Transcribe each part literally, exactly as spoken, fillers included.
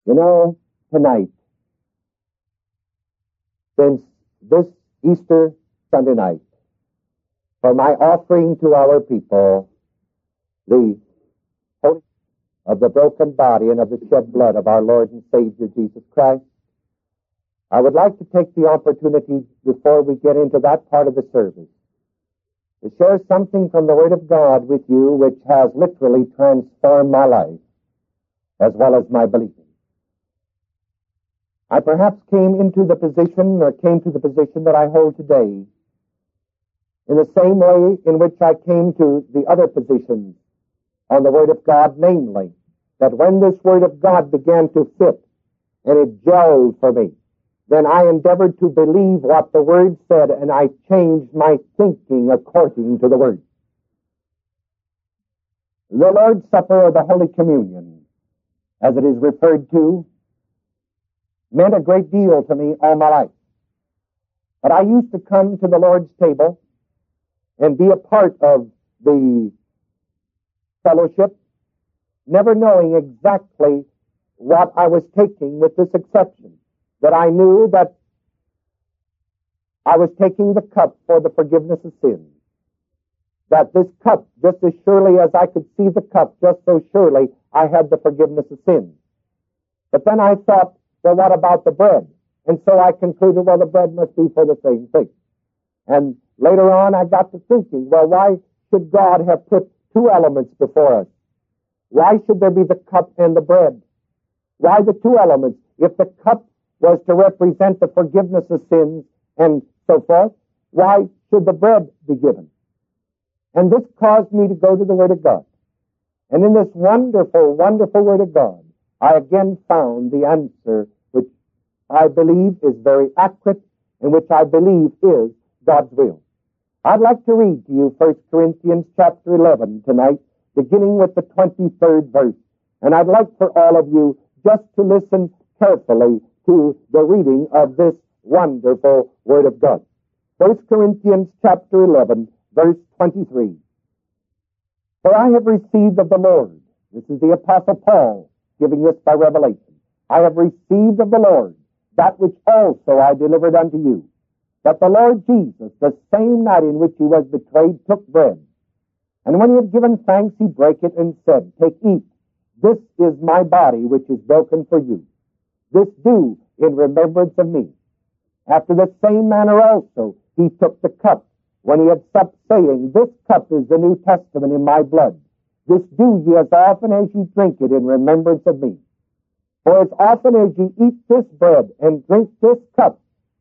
You know, tonight, since this Easter Sunday night, for my offering to our people, the holy of the broken body and of the shed blood of our Lord and Savior Jesus Christ, I would like to take the opportunity before we get into that part of the service to share something from the Word of God with you which has literally transformed my life as well as my believing. I perhaps came into the position or came to the position that I hold today in the same way in which I came to the other positions on the Word of God, namely, that when this Word of God began to fit and it gelled for me, then I endeavored to believe what the Word said, and I changed my thinking according to the Word. The Lord's Supper or the Holy Communion, as it is referred to, meant a great deal to me all my life. But I used to come to the Lord's table and be a part of the fellowship, never knowing exactly what I was taking, with this exception, that I knew that I was taking the cup for the forgiveness of sins. That this cup, just as surely as I could see the cup, just so surely I had the forgiveness of sins. But then I thought, well, what about the bread? And so I concluded, well, the bread must be for the same thing. And later on I got to thinking, well, why should God have put two elements before us? Why should there be the cup and the bread? Why the two elements? If the cup was to represent the forgiveness of sins and so forth, why should the bread be given? And this caused me to go to the Word of God. And in this wonderful, wonderful Word of God, I again found the answer which I believe is very accurate and which I believe is God's will. I'd like to read to you First Corinthians chapter eleven tonight, beginning with the twenty-third verse. And I'd like for all of you just to listen carefully to the reading of this wonderful Word of God. First Corinthians chapter eleven, verse twenty-three. For I have received of the Lord, this is the Apostle Paul giving this by revelation, I have received of the Lord that which also I delivered unto you, that the Lord Jesus, the same night in which he was betrayed, took bread. And when he had given thanks, he brake it and said, Take, eat. This is my body, which is broken for you. This do in remembrance of me. After the same manner also he took the cup, when he had supped, saying, This cup is the New Testament in my blood. This do ye as often as ye drink it in remembrance of me. For as often as ye eat this bread and drink this cup,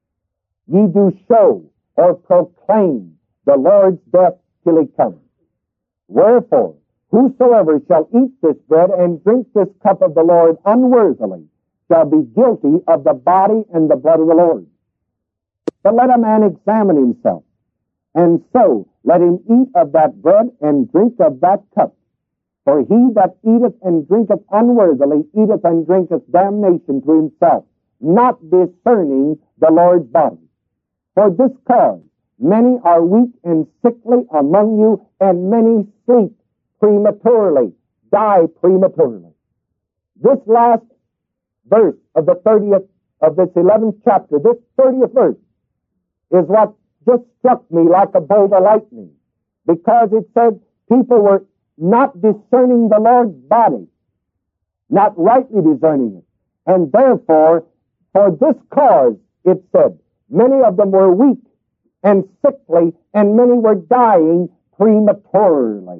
ye do show or proclaim the Lord's death till he comes. Wherefore, whosoever shall eat this bread and drink this cup of the Lord unworthily shall be guilty of the body and the blood of the Lord. But let a man examine himself, and so let him eat of that bread and drink of that cup. For he that eateth and drinketh unworthily eateth and drinketh damnation to himself, not discerning the Lord's body. For this cause many are weak and sickly among you, and many sleep prematurely, die prematurely. This last verse of the thirtieth of this eleventh chapter, this thirtieth verse, is what just struck me like a bolt of lightning, because it said people were not discerning the Lord's body, not rightly discerning it. And therefore, for this cause, it said, many of them were weak and sickly, and many were dying prematurely,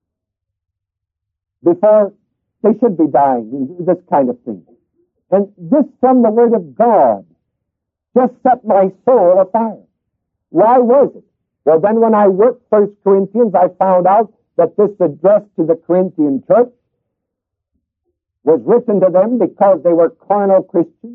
before they should be dying, this kind of thing. And this from the Word of God just set my soul afire. Why was it? Well, then when I worked First Corinthians, I found out that this address to the Corinthian church was written to them because they were carnal Christians.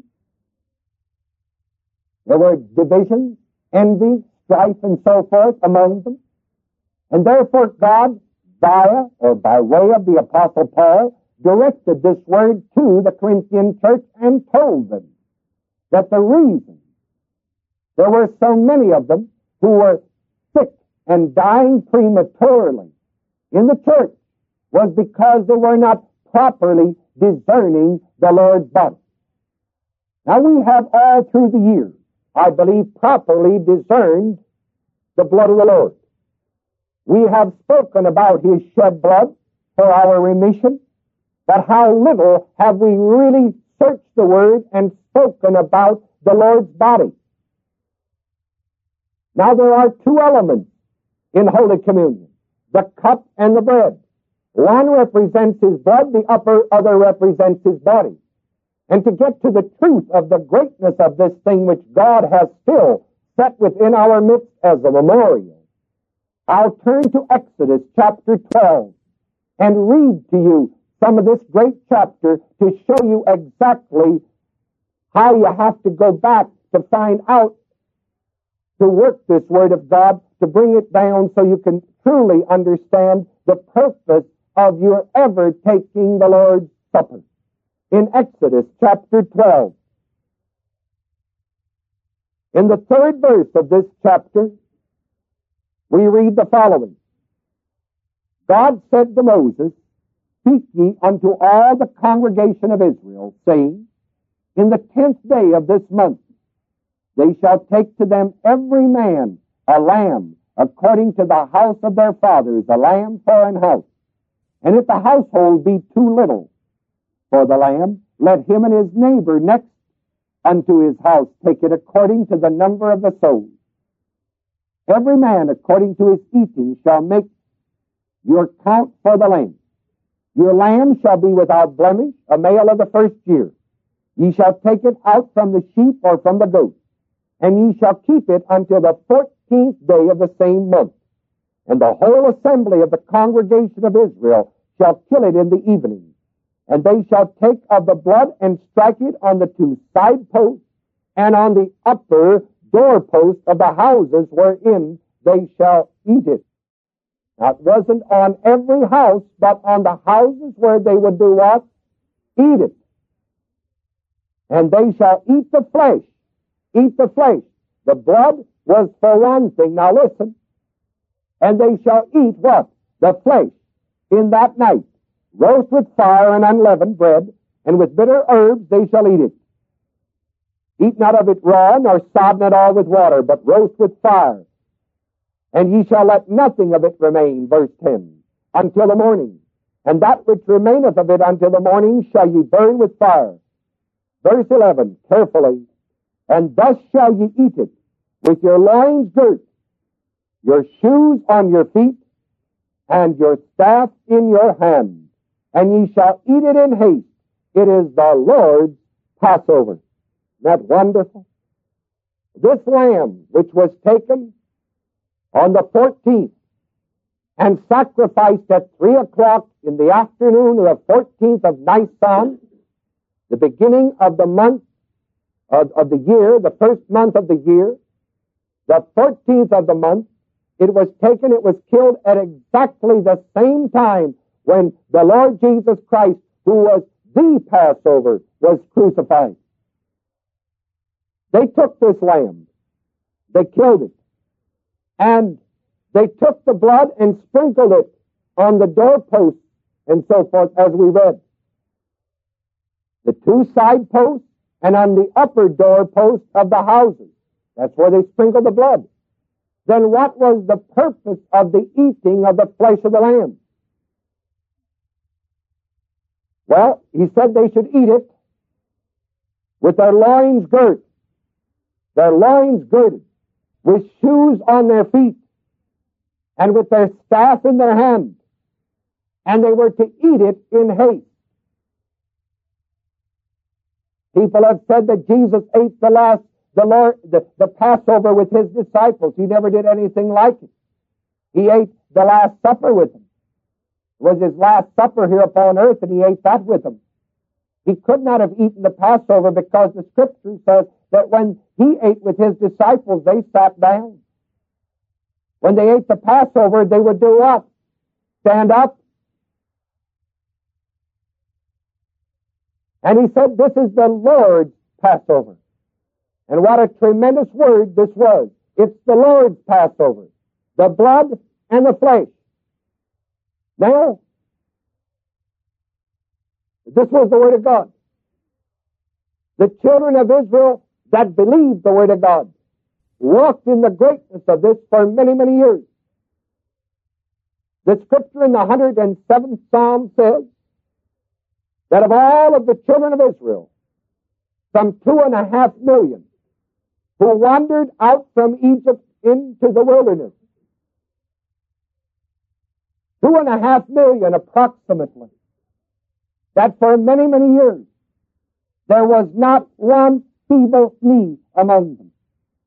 There were divisions, envy, strife, and so forth among them. And therefore God, via or by way of the Apostle Paul, directed this word to the Corinthian church and told them that the reason there were so many of them who were sick and dying prematurely in the church was because they were not properly discerning the Lord's body. Now we have all through the year, I believe, properly discerned the blood of the Lord. We have spoken about His shed blood for our remission, but how little have we really searched the Word and spoken about the Lord's body. Now there are two elements in Holy Communion, the cup and the bread. One represents His blood, the upper other represents His body. And to get to the truth of the greatness of this thing which God has still set within our midst as a memorial, I'll turn to Exodus chapter twelve and read to you some of this great chapter to show you exactly how you have to go back to find out, to work this Word of God, to bring it down so you can truly understand the purpose of your ever taking the Lord's Supper. In Exodus chapter twelve, in the third verse of this chapter, we read the following. God said to Moses, Speak ye unto all the congregation of Israel, saying, In the tenth day of this month they shall take to them every man a lamb, according to the house of their fathers, a lamb for an house. And if the household be too little for the lamb, let him and his neighbor next unto his house take it according to the number of the souls. Every man according to his eating shall make your count for the lamb. Your lamb shall be without blemish, a male of the first year. Ye shall take it out from the sheep or from the goat, and ye shall keep it until the fourteenth day of the same month. And the whole assembly of the congregation of Israel shall kill it in the evening. And they shall take of the blood and strike it on the two side posts and on the upper doorpost of the houses wherein they shall eat it. Now it wasn't on every house, but on the houses where they would do what? Eat it. And they shall eat the flesh. Eat the flesh. The blood was for one thing. Now listen. And they shall eat what? The flesh in that night. Roast with fire and unleavened bread, and with bitter herbs they shall eat it. Eat not of it raw, nor sodden it all with water, but roast with fire. And ye shall let nothing of it remain, verse ten, until the morning. And that which remaineth of it until the morning shall ye burn with fire. Verse eleven, carefully. And thus shall ye eat it, with your loins girt, your shoes on your feet, and your staff in your hand. And ye shall eat it in haste. It is the Lord's Passover. Isn't that wonderful? This lamb, which was taken on the fourteenth and sacrificed at three o'clock in the afternoon of the fourteenth of Nisan, the beginning of the month of, of the year, the first month of the year, the fourteenth of the month, it was taken, it was killed at exactly the same time when the Lord Jesus Christ, who was the Passover, was crucified. They took this lamb, they killed it, and they took the blood and sprinkled it on the doorposts and so forth, as we read. The two side posts and on the upper doorposts of the houses. That's where they sprinkled the blood. Then what was the purpose of the eating of the flesh of the lamb? Well, he said they should eat it with their loins girt, their loins girded, with shoes on their feet, and with their staff in their hand, and they were to eat it in haste. People have said that Jesus ate the last, the Lord, the, the Passover with his disciples. He never did anything like it. He ate the Last Supper with them. It was his last supper here upon earth, and he ate that with them. He could not have eaten the Passover because the Scripture says that when he ate with his disciples, they sat down. When they ate the Passover, they would do what? Stand up. And he said, this is the Lord's Passover. And what a tremendous word this was. It's the Lord's Passover. The blood and the flesh. Now, This was the Word of God. The children of Israel that believed the Word of God walked in the greatness of this for many, many years. The scripture in the one hundred seventh Psalm says that of all of the children of Israel, some two and a half million who wandered out from Egypt into the wilderness, two and a half million approximately, that for many, many years there was not one feeble knee among them.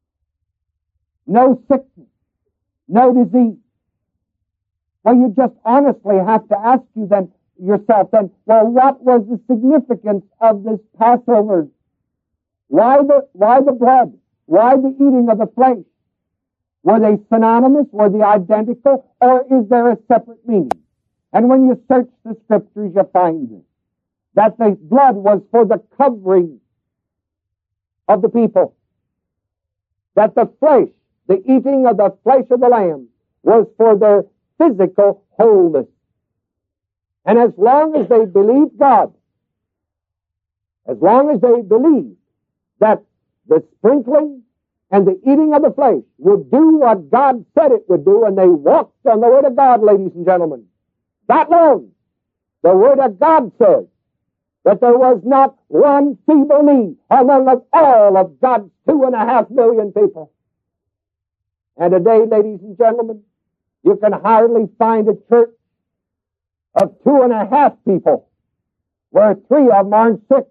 No sickness, no disease. Well, you just honestly have to ask you then yourself then, well, what was the significance of this Passover? Why the, why the blood? Why the eating of the flesh? Were they synonymous? Were they identical? Or is there a separate meaning? And when you search the scriptures, you find this, that the blood was for the covering of the people. That the flesh, the eating of the flesh of the lamb, was for their physical wholeness. And as long as they believed God, as long as they believed that the sprinkling and the eating of the flesh would do what God said it would do, and they walked on the Word of God, ladies and gentlemen, that long, the Word of God says that there was not one feeble knee among of all of God's two and a half million people. And today, ladies and gentlemen, you can hardly find a church of two and a half people where three of them aren't sick.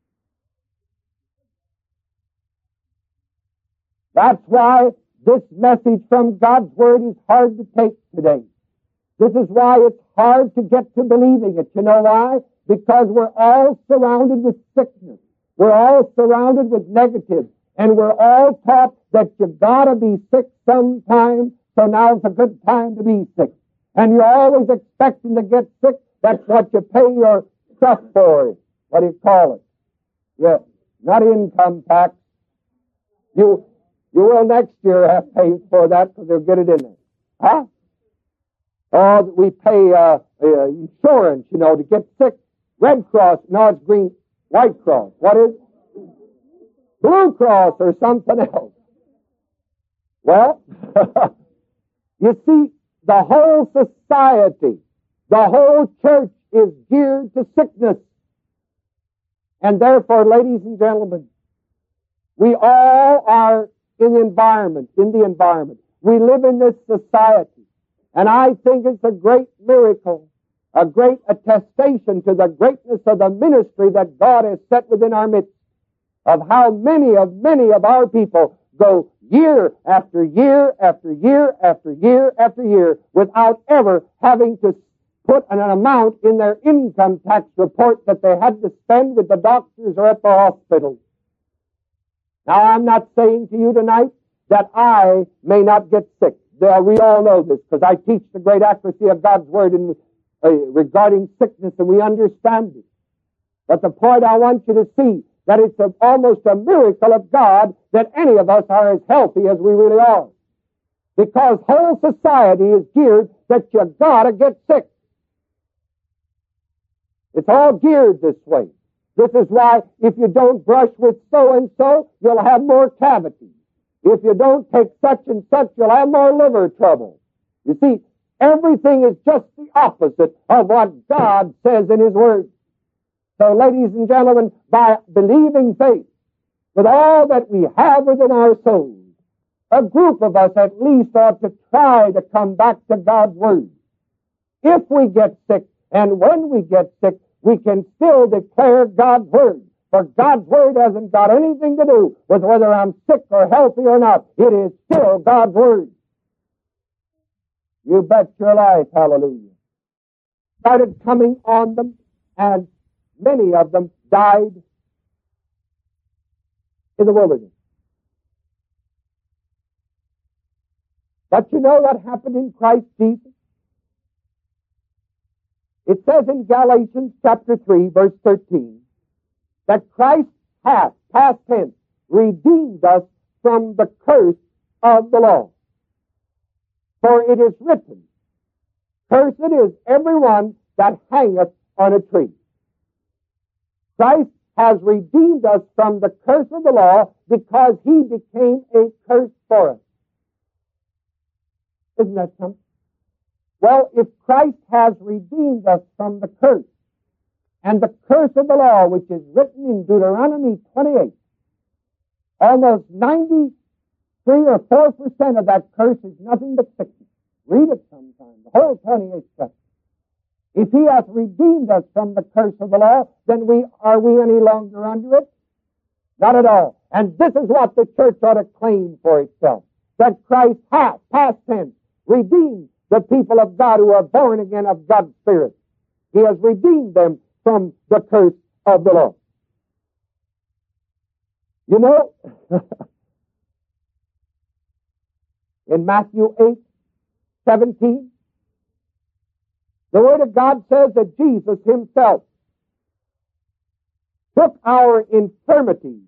That's why this message from God's Word is hard to take today. This is why it's hard to get to believing it. You know why? Because we're all surrounded with sickness. We're all surrounded with negative. And we're all taught that you gotta be sick sometime, so now's a good time to be sick. And you're always expecting to get sick. That's what you pay your stuff for. What do you call it? Yeah, not income tax. You you will next year have to pay for that because they'll get it in there. Huh? Oh, we pay uh, uh, insurance, you know, to get sick. Red Cross, no, it's green, White Cross. What is it? Blue Cross or something else. Well, you see, the whole society, the whole church is geared to sickness. And therefore, ladies and gentlemen, we all are in the environment, in the environment. We live in this society. And I think it's a great miracle, a great attestation to the greatness of the ministry that God has set within our midst, of how many of many of our people go year after year after year after year after year without ever having to put an amount in their income tax report that they had to spend with the doctors or at the hospital. Now, I'm not saying to you tonight that I may not get sick. We all know this because I teach the great accuracy of God's Word in, uh, regarding sickness, and we understand it. But the point I want you to see, that it's a, almost a miracle of God that any of us are as healthy as we really are. Because whole society is geared that you gotta get sick. It's all geared this way. This is why if you don't brush with so-and-so, you'll have more cavities. If you don't take such and such, you'll have more liver trouble. You see, everything is just the opposite of what God says in His Word. So, ladies and gentlemen, by believing faith, with all that we have within our souls, a group of us at least ought to try to come back to God's Word. If we get sick, and when we get sick, we can still declare God's Word. For God's Word hasn't got anything to do with whether I'm sick or healthy or not. It is still God's Word. You bet your life, hallelujah. Started coming on them, and many of them died in the wilderness. But you know what happened in Christ Jesus? It says in Galatians chapter three, verse thirteen, that Christ hath, past tense, redeemed us from the curse of the law. For it is written, cursed is everyone that hangeth on a tree. Christ has redeemed us from the curse of the law because he became a curse for us. Isn't that something? Well, if Christ has redeemed us from the curse, and the curse of the law, which is written in Deuteronomy twenty-eight, almost ninety-three or four percent of that curse is nothing but sickness. Read it sometime, the whole twenty-eighth chapter. If he hath redeemed us from the curse of the law, then we are we any longer under it? Not at all. And this is what the church ought to claim for itself, that Christ hath, past tense, redeemed the people of God who are born again of God's Spirit. He has redeemed them from the curse of the law. You know, in Matthew eight seventeen, the Word of God says that Jesus himself took our infirmities.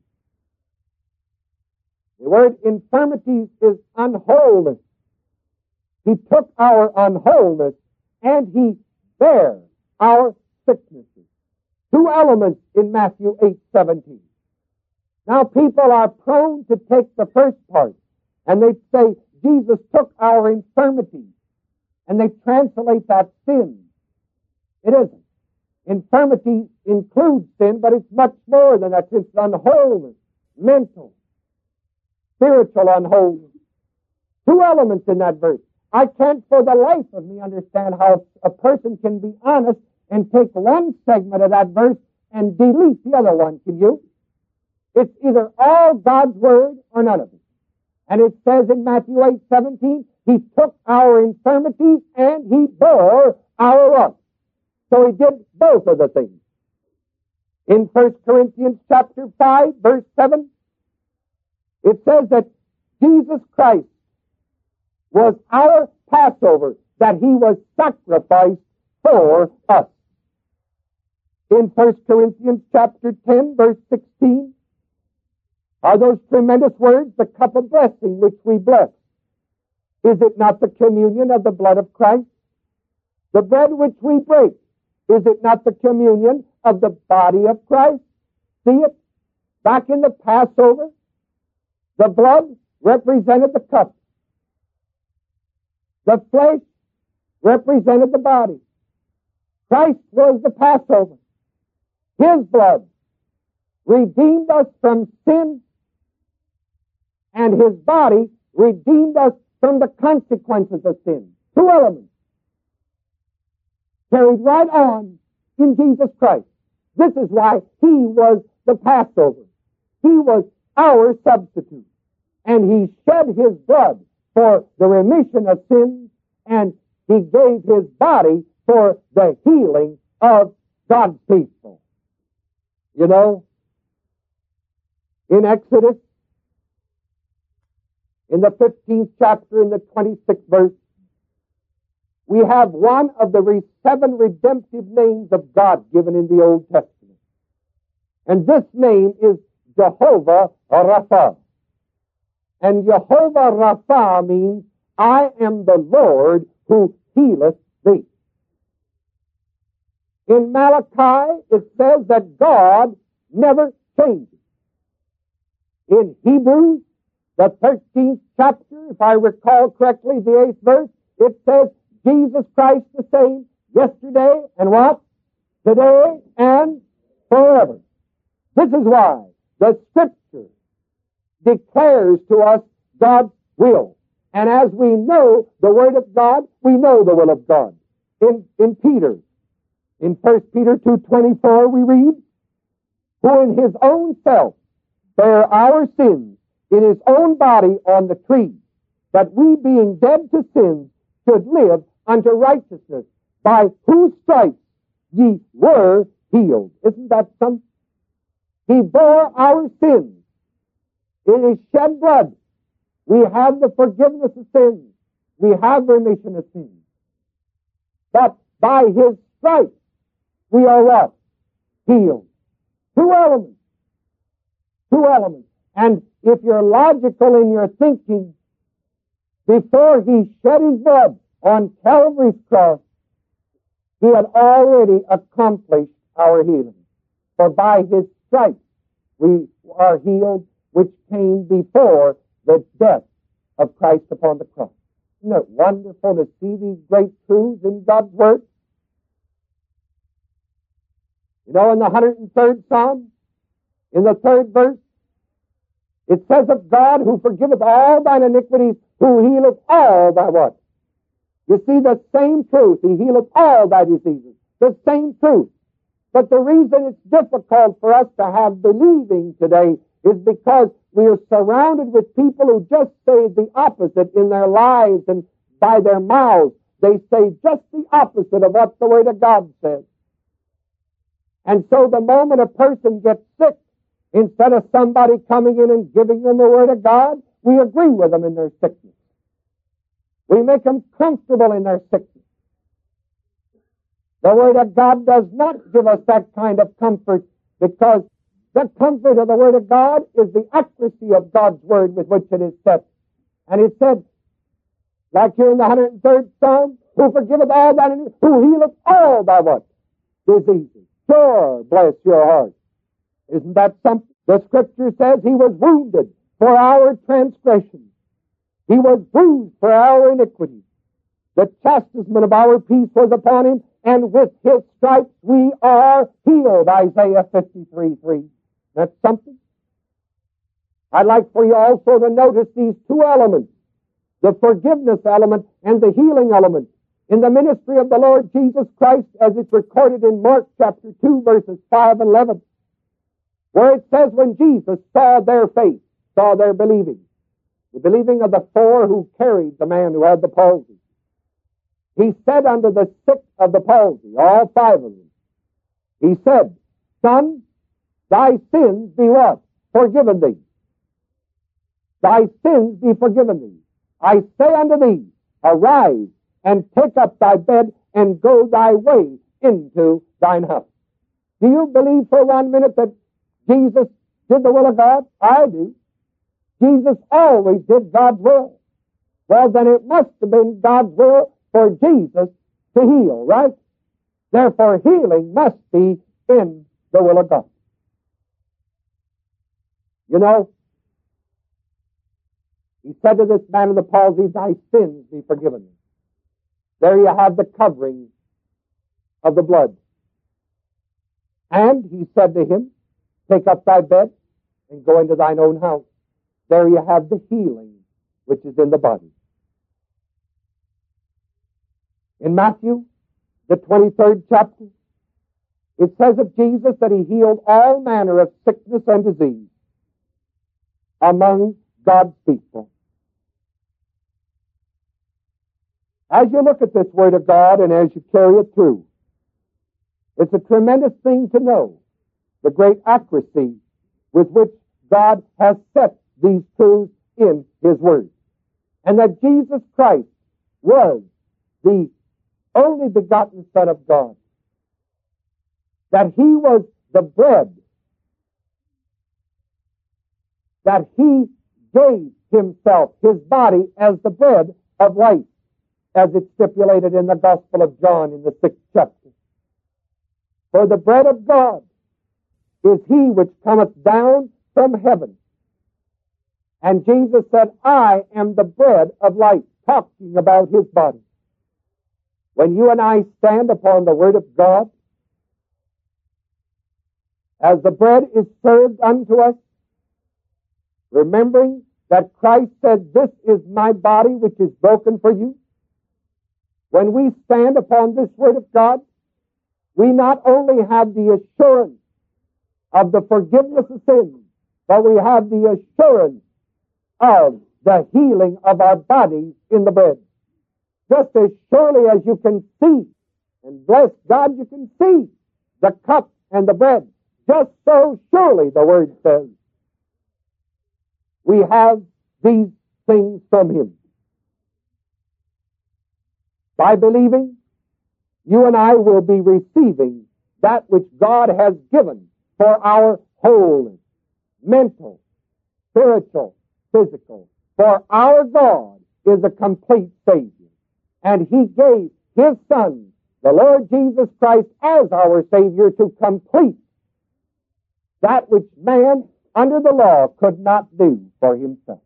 The word infirmities is unwholeness. He took our unwholeness and he bare our sicknesses. Two elements in Matthew eight seventeen. Now people are prone to take the first part and they say Jesus took our infirmities and they translate that sin. It isn't. Infirmity includes sin, but it's much more than that. It's unwholeness, mental, spiritual unwholeness. Two elements in that verse. I can't for the life of me understand how a person can be honest and take one segment of that verse and delete the other one. Can you? It's either all God's Word or none of it. And it says in Matthew eight seventeen, he took our infirmities and he bore our what? So he did both of the things. In First Corinthians chapter five, verse seven, it says that Jesus Christ was our Passover, that he was sacrificed for us. In First Corinthians chapter ten, verse sixteen, are those tremendous words, the cup of blessing which we bless. Is it not the communion of the blood of Christ? The bread which we break, is it not the communion of the body of Christ? See it? Back in the Passover, the blood represented the cup. The flesh represented the body. Christ was the Passover. His blood redeemed us from sin, and his body redeemed us from the consequences of sin. Two elements carried right on in Jesus Christ. This is why he was the Passover. He was our substitute. And he shed his blood for the remission of sins, and he gave his body for the healing of God's people. You know, in Exodus, in the fifteenth chapter, in the twenty-sixth verse, we have one of the seven redemptive names of God given in the Old Testament. And this name is Jehovah Rapha. And Jehovah Rapha means, I am the Lord who healeth thee. In Malachi, it says that God never changes. In Hebrews, the thirteenth chapter, if I recall correctly, the eighth verse, it says, Jesus Christ the same, yesterday and what? Today and forever. This is why the Scripture declares to us God's will. And as we know the Word of God, we know the will of God. In, in Peter, in First Peter two twenty-four, we read, who in his own self bare our sins in his own body on the tree, that we being dead to sins should live unto righteousness, by whose stripes ye were healed. Isn't that something? He bore our sins. In his shed blood, we have the forgiveness of sins. We have remission of sins. But by his stripes, we are what? Healed. Two elements. Two elements. And if you're logical in your thinking, before he shed his blood on Calvary's cross, he had already accomplished our healing. For by his stripes we are healed, which came before the death of Christ upon the cross. Isn't it wonderful to see these great truths in God's Word? You know, in the one hundred third Psalm, in the third verse, it says of God, who forgiveth all thine iniquities, who healeth all thy what? You see, the same truth. He healeth all thy diseases. The same truth. But the reason it's difficult for us to have believing today is because we are surrounded with people who just say the opposite in their lives, and by their mouths they say just the opposite of what the Word of God says. And so the moment a person gets sick, instead of somebody coming in and giving them the Word of God, we agree with them in their sickness. We make them comfortable in their sickness. The Word of God does not give us that kind of comfort, because the comfort of the Word of God is the accuracy of God's Word with which it is said. And it said, like here in the one hundred third Psalm, who forgiveth all thy iniquities, who healeth all thy what? Diseases. Sure, bless your heart. Isn't that something? The Scripture says he was wounded for our transgressions. He was bruised for our iniquities. The chastisement of our peace was upon him, and with his stripes we are healed. Isaiah fifty-three three. That's something. I'd like for you also to notice these two elements, the forgiveness element and the healing element, in the ministry of the Lord Jesus Christ, as it's recorded in Mark chapter two, verses five and eleven, where it says, when Jesus saw their faith, saw their believing, the believing of the four who carried the man who had the palsy, he said unto the sick of the palsy, all five of them, he said, Son, thy sins be what? Forgiven thee. Thy sins be forgiven thee. I say unto thee, arise, and take up thy bed, and go thy way into thine house. Do you believe for one minute that Jesus did the will of God? I do. Jesus always did God's will. Well, then it must have been God's will for Jesus to heal, right? Therefore, healing must be in the will of God. You know, he said to this man of the palsy, thy sins be forgiven thee. There you have the covering of the blood. And he said to him, take up thy bed and go into thine own house. There you have the healing which is in the body. In Matthew, the twenty-third chapter, it says of Jesus that he healed all manner of sickness and disease among God's people. As you look at this Word of God and as you carry it through, it's a tremendous thing to know the great accuracy with which God has set these truths in His Word. And that Jesus Christ was the only begotten Son of God. That He was the bread. That He gave Himself, His body, as the bread of life, as it's stipulated in the Gospel of John in the sixth chapter. For the bread of God is He which cometh down from heaven. And Jesus said, I am the bread of life, talking about His body. When you and I stand upon the Word of God, as the bread is served unto us, remembering that Christ said, this is my body which is broken for you, when we stand upon this Word of God, we not only have the assurance of the forgiveness of sins, but we have the assurance of the healing of our bodies in the bread. Just as surely as you can see, and bless God you can see, the cup and the bread, just so surely the Word says, we have these things from Him. By believing, you and I will be receiving that which God has given for our wholeness, mental, spiritual, physical. For our God is a complete Savior. And He gave His Son, the Lord Jesus Christ, as our Savior to complete that which man under the law could not do for himself.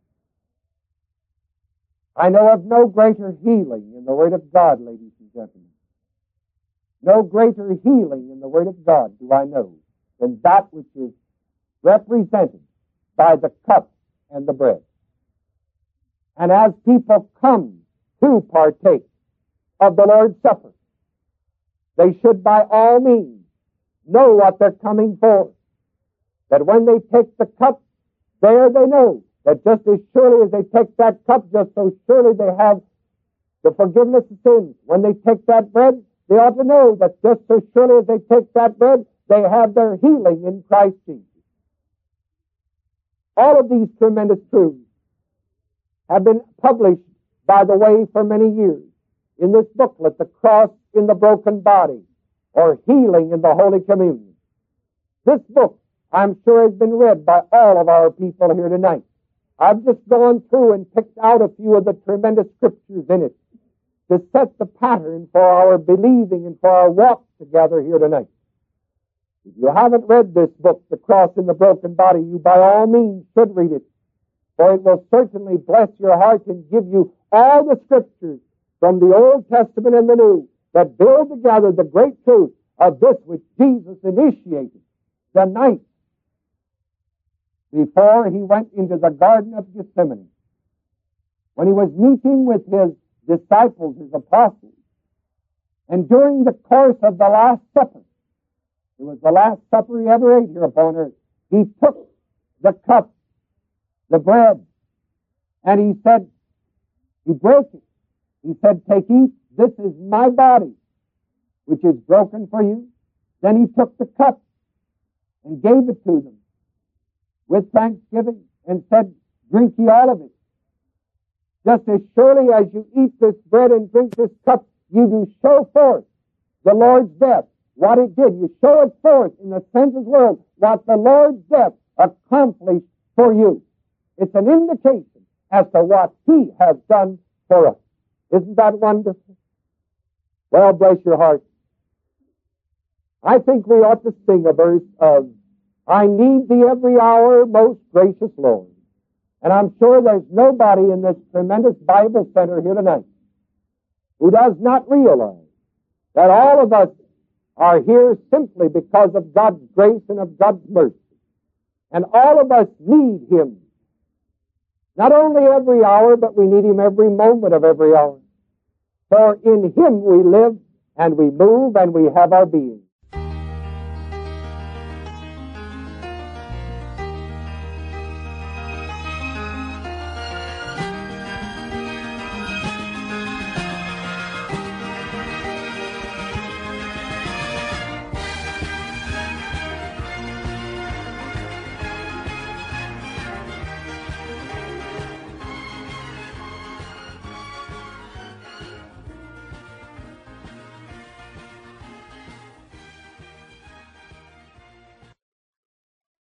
I know of no greater healing in the Word of God, ladies and gentlemen. No greater healing in the Word of God do I know than that which is represented by the cup and the bread. And as people come to partake of the Lord's Supper, they should by all means know what they're coming for. That when they take the cup, there they know that just as surely as they take that cup, just so surely they have the forgiveness of sins. When they take that bread, they ought to know that just so surely as they take that bread, they have their healing in Christ Jesus. All of these tremendous truths have been published by the way for many years in this booklet, The Cross in the Broken Body, or Healing in the Holy Communion. This book, I'm sure, has been read by all of our people here tonight. I've just gone through and picked out a few of the tremendous scriptures in it to set the pattern for our believing and for our walk together here tonight. If you haven't read this book, The Cross in the Broken Body, you by all means should read it, for it will certainly bless your heart and give you all the scriptures from the Old Testament and the New that build together the great truth of this which Jesus initiated the night before he went into the Garden of Gethsemane, when he was meeting with his disciples, his apostles, and during the course of the Last Supper, it was the last supper he ever ate here upon earth, he took the cup, the bread, and he said, he broke it. He said, take, eat, this is my body, which is broken for you. Then he took the cup and gave it to them with thanksgiving and said, drink ye all of it. Just as surely as you eat this bread and drink this cup, you do show forth the Lord's death, what it did. You show it forth in the senses world, what the Lord's death accomplished for you. It's an indication as to what he has done for us. Isn't that wonderful? Well, bless your heart. I think we ought to sing a verse of, I need thee every hour, most gracious Lord. And I'm sure there's nobody in this tremendous Bible center here tonight who does not realize that all of us are here simply because of God's grace and of God's mercy. And all of us need him. Not only every hour, but we need him every moment of every hour. For in him we live and we move and we have our being.